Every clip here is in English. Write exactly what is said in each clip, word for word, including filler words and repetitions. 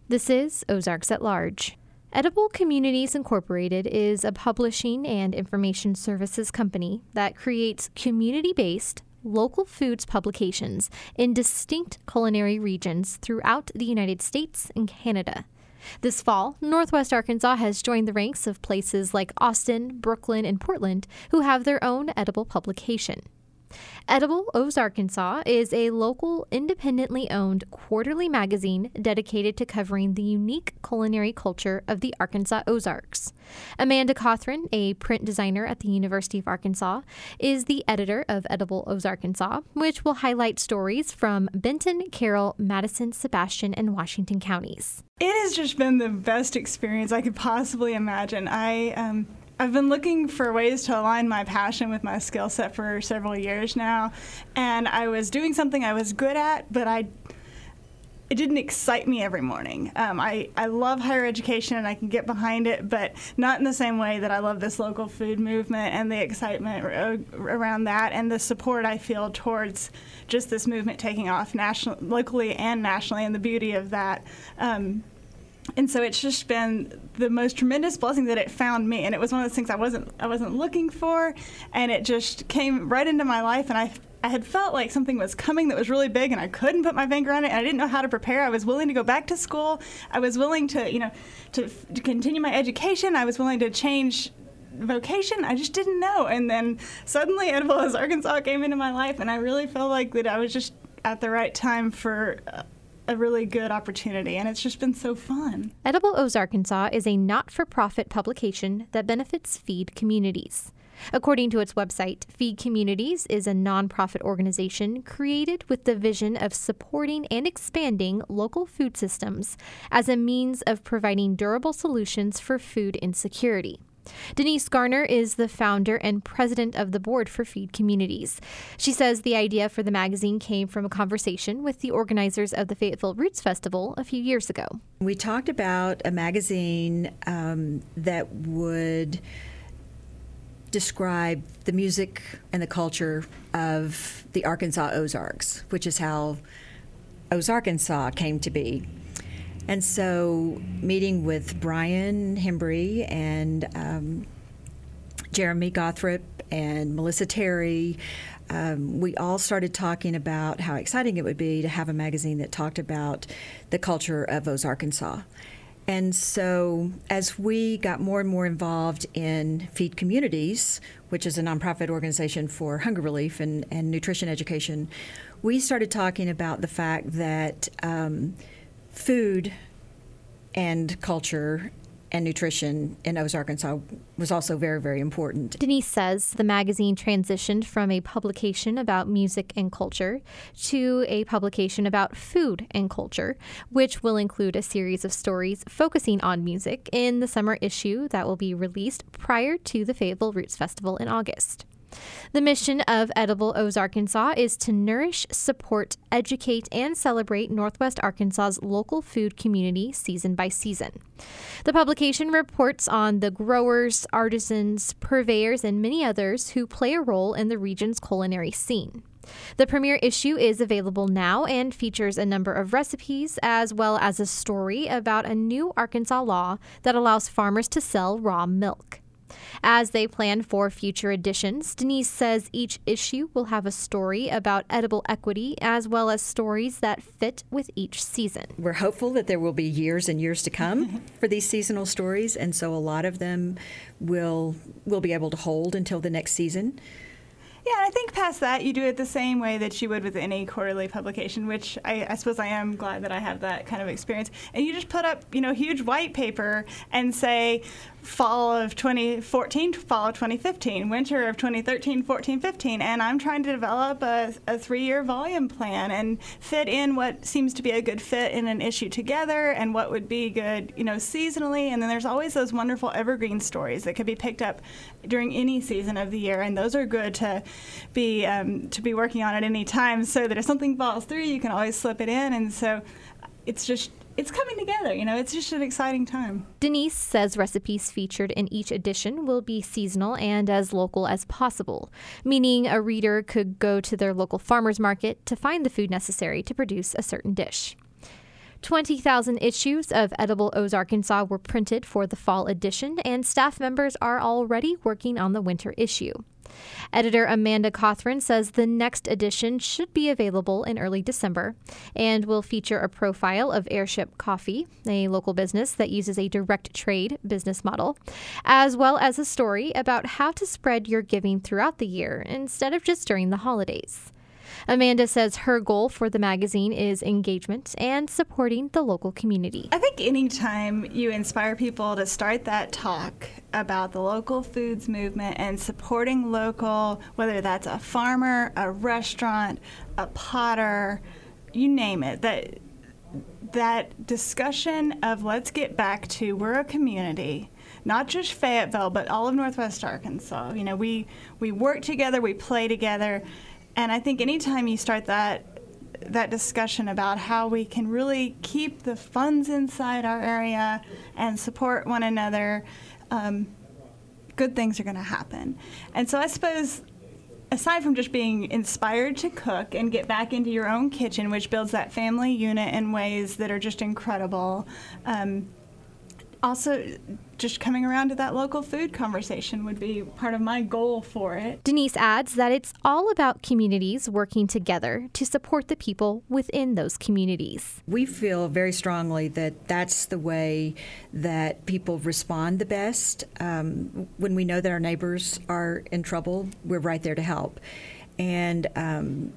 This is Ozarks at Large. Edible Communities Incorporated is a publishing and information services company that creates community-based, local foods publications in distinct culinary regions throughout the United States and Canada. This fall, Northwest Arkansas has joined the ranks of places like Austin, Brooklyn, and Portland who have their own edible publication. Edible Ozarkansas is a local, independently owned quarterly magazine dedicated to covering the unique culinary culture of the Arkansas Ozarks. Amanda Cothran, a print designer at the University of Arkansas, is the editor of Edible Ozarkansas, which will highlight stories from Benton, Carroll, Madison, Sebastian, and Washington counties. It has just been the best experience I could possibly imagine. I um I've been looking for ways to align my passion with my skill set for several years now, and I was doing something I was good at, but I it didn't excite me every morning. Um, I, I love higher education, and I can get behind it, but not in the same way that I love this local food movement and the excitement r- around that and the support I feel towards just this movement taking off national, locally and nationally, and the beauty of that. Um, And so it's just been the most tremendous blessing that it found me, and it was one of those things I wasn't I wasn't looking for, and it just came right into my life, and I I had felt like something was coming that was really big, and I couldn't put my finger on it, and I didn't know how to prepare. I was willing to go back to school. I was willing to, you know, to, to continue my education. I was willing to change vocation. I just didn't know, and then suddenly Edible Ozarkansas came into my life, and I really felt like that I was just at the right time for Uh, a really good opportunity, and it's just been so fun. Edible Ozarkansas is a not-for-profit publication that benefits Feed Communities. According to its website, Feed Communities is a nonprofit organization created with the vision of supporting and expanding local food systems as a means of providing durable solutions for food insecurity. Denise Garner is the founder and president of the board for Feed Communities. She says the idea for the magazine came from a conversation with the organizers of the Fayetteville Roots Festival a few years ago. We talked about a magazine um, that would describe the music and the culture of the Arkansas Ozarks, which is how Ozarkansas came to be. And so meeting with Brian Hembry and um, Jeremy Gothrop and Melissa Terry, um, we all started talking about how exciting it would be to have a magazine that talked about the culture of Ozarkansas. And so as we got more and more involved in Feed Communities, which is a nonprofit organization for hunger relief and, and nutrition education, we started talking about the fact that um, food and culture and nutrition in Ozarkansas was also very, very important. Denise says the magazine transitioned from a publication about music and culture to a publication about food and culture, which will include a series of stories focusing on music in the summer issue that will be released prior to the Fayetteville Roots Festival in August. The mission of Edible Ozarkansas is to nourish, support, educate, and celebrate Northwest Arkansas's local food community season by season. The publication reports on the growers, artisans, purveyors, and many others who play a role in the region's culinary scene. The premiere issue is available now and features a number of recipes as well as a story about a new Arkansas law that allows farmers to sell raw milk. As they plan for future editions, Denise says each issue will have a story about edible equity as well as stories that fit with each season. We're hopeful that there will be years and years to come for these seasonal stories, and so a lot of them will will be able to hold until the next season. Yeah, I think past that, you do it the same way that you would with any quarterly publication, which I, I suppose I am glad that I have that kind of experience. And you just put up, you know, huge white paper and say, fall of twenty fourteen, fall of twenty fifteen, winter of twenty thirteen, fourteen, fifteen, and I'm trying to develop a, a three-year volume plan and fit in what seems to be a good fit in an issue together and what would be good, you know, seasonally. And then there's always those wonderful evergreen stories that could be picked up during any season of the year, and those are good to be um, to be working on at any time, so that if something falls through, you can always slip it in. And so it's just it's coming together, you know, it's just an exciting time. Denise says recipes featured in each edition will be seasonal and as local as possible, meaning a reader could go to their local farmer's market to find the food necessary to produce a certain dish. twenty thousand issues of Edible Ozarkansas were printed for the fall edition, and staff members are already working on the winter issue. Editor Amanda Cothran says the next edition should be available in early December and will feature a profile of Airship Coffee, a local business that uses a direct trade business model, as well as a story about how to spread your giving throughout the year instead of just during the holidays. Amanda says her goal for the magazine is engagement and supporting the local community. I think anytime you inspire people to start that talk about the local foods movement and supporting local, whether that's a farmer, a restaurant, a potter, you name it, that that discussion of let's get back to we're a community, not just Fayetteville, but all of Northwest Arkansas. You know, we, we work together, we play together. And I think anytime you start that that discussion about how we can really keep the funds inside our area and support one another, um, good things are going to happen. And so I suppose, aside from just being inspired to cook and get back into your own kitchen, which builds that family unit in ways that are just incredible, um, also just coming around to that local food conversation would be part of my goal for it. Denise adds that it's all about communities working together to support the people within those communities. We feel very strongly that that's the way that people respond the best. Um, when we know that our neighbors are in trouble, we're right there to help. And um,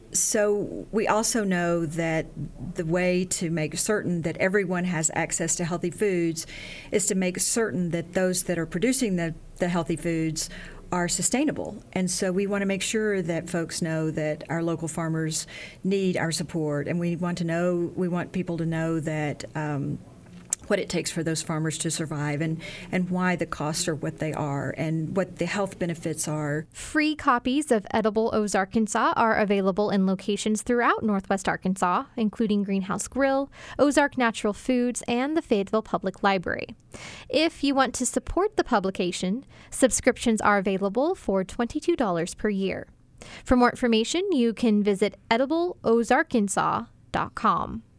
so we also know that the way to make certain that everyone has access to healthy foods is to make certain that those that are producing the, the healthy foods are sustainable. And so we want to make sure that folks know that our local farmers need our support, and we want to know, we want people to know that um, what it takes for those farmers to survive, and, and why the costs are what they are and what the health benefits are. Free copies of Edible Ozarkansas are available in locations throughout Northwest Arkansas, including Greenhouse Grill, Ozark Natural Foods, and the Fayetteville Public Library. If you want to support the publication, subscriptions are available for twenty-two dollars per year. For more information, you can visit edible ozarkansas dot com.